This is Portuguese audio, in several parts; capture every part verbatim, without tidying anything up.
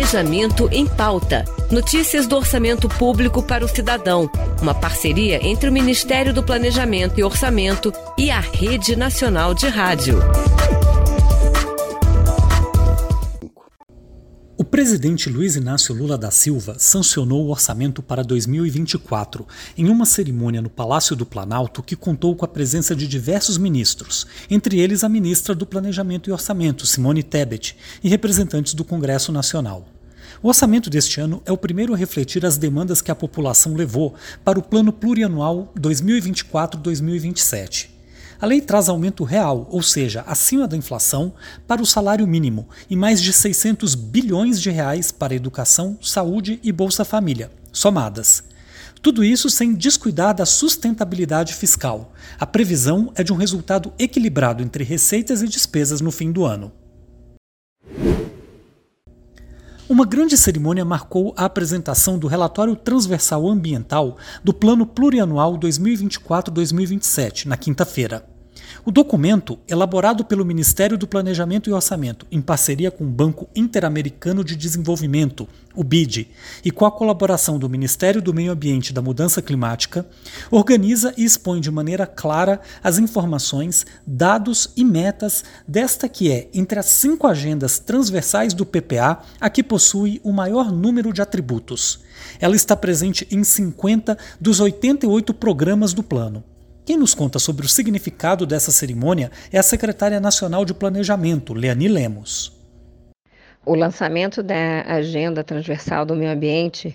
Planejamento em Pauta. Notícias do orçamento público para o cidadão. Uma parceria entre o Ministério do Planejamento e Orçamento e a Rede Nacional de Rádio. O presidente Luiz Inácio Lula da Silva sancionou o orçamento para dois mil e vinte e quatro em uma cerimônia no Palácio do Planalto que contou com a presença de diversos ministros, entre eles a ministra do Planejamento e Orçamento, Simone Tebet, e representantes do Congresso Nacional. O orçamento deste ano é o primeiro a refletir as demandas que a população levou para o Plano Plurianual dois mil e vinte e quatro a dois mil e vinte e sete. A lei traz aumento real, ou seja, acima da inflação, para o salário mínimo e mais de seiscentos bilhões de reais para educação, saúde e Bolsa Família, somadas. Tudo isso sem descuidar da sustentabilidade fiscal. A previsão é de um resultado equilibrado entre receitas e despesas no fim do ano. Uma grande cerimônia marcou a apresentação do Relatório Transversal Ambiental do Plano Plurianual dois mil e vinte e quatro a dois mil e vinte e sete, na quinta-feira. O documento, elaborado pelo Ministério do Planejamento e Orçamento em parceria com o Banco Interamericano de Desenvolvimento, o B I D, e com a colaboração do Ministério do Meio Ambiente e da Mudança Climática, organiza e expõe de maneira clara as informações, dados e metas desta que é, entre as cinco agendas transversais do P P A, a que possui o maior número de atributos. Ela está presente em cinquenta dos oitenta e oito programas do plano. Quem nos conta sobre o significado dessa cerimônia é a secretária nacional de Planejamento, Leani Lemos. O lançamento da Agenda Transversal do Meio Ambiente,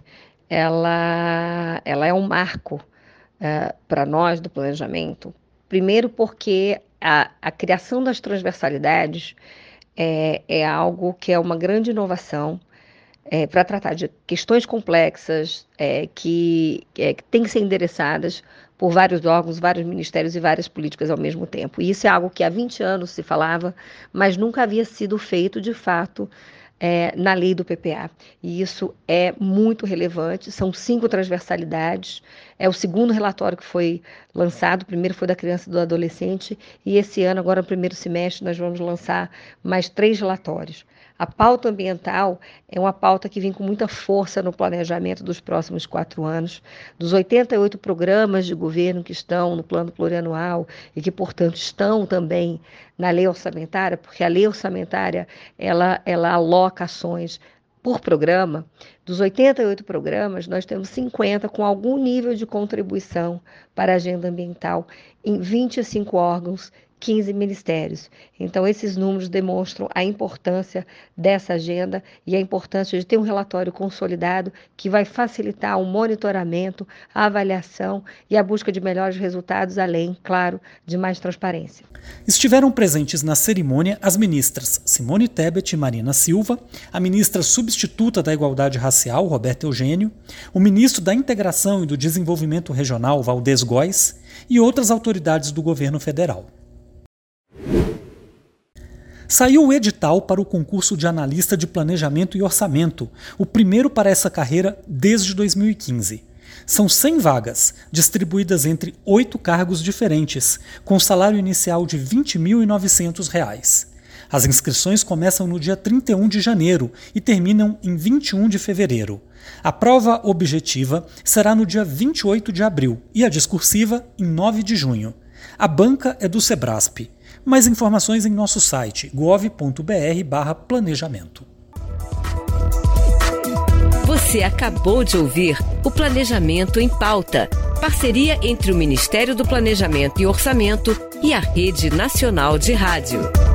ela, ela é um marco uh, para nós do planejamento. Primeiro porque a, a criação das transversalidades é, é algo que é uma grande inovação é, para tratar de questões complexas é, que, é, que têm que ser endereçadas por vários órgãos, vários ministérios e várias políticas ao mesmo tempo. E isso é algo que há vinte anos se falava, mas nunca havia sido feito de fato é, na lei do P P A. E isso é muito relevante, são cinco transversalidades, é o segundo relatório que foi lançado, o primeiro foi da criança e do adolescente, e esse ano, agora no primeiro semestre, nós vamos lançar mais três relatórios. A pauta ambiental é uma pauta que vem com muita força no planejamento dos próximos quatro anos. Dos oitenta e oito programas de governo que estão no plano plurianual e que, portanto, estão também na lei orçamentária, porque a lei orçamentária ela, ela aloca ações por programa. Dos oitenta e oito programas, nós temos cinquenta com algum nível de contribuição para a agenda ambiental em vinte e cinco órgãos, quinze ministérios. Então, esses números demonstram a importância dessa agenda e a importância de ter um relatório consolidado que vai facilitar o monitoramento, a avaliação e a busca de melhores resultados, além, claro, de mais transparência. Estiveram presentes na cerimônia as ministras Simone Tebet e Marina Silva, a ministra substituta da Igualdade Racial, Roberta Eugênio, o ministro da Integração e do Desenvolvimento Regional, Valdez Góes, e outras autoridades do governo federal. Saiu o edital para o concurso de analista de planejamento e orçamento, o primeiro para essa carreira desde dois mil e quinze. São cem vagas, distribuídas entre oito cargos diferentes, com salário inicial de vinte mil e novecentos reais. As inscrições começam no dia trinta e um de janeiro e terminam em vinte e um de fevereiro. A prova objetiva será no dia vinte e oito de abril e a discursiva em nove de junho. A banca é do Sebrasp. Mais informações em nosso site gov ponto br barra planejamento. Você acabou de ouvir o Planejamento em Pauta, parceria entre o Ministério do Planejamento e Orçamento e a Rede Nacional de Rádio.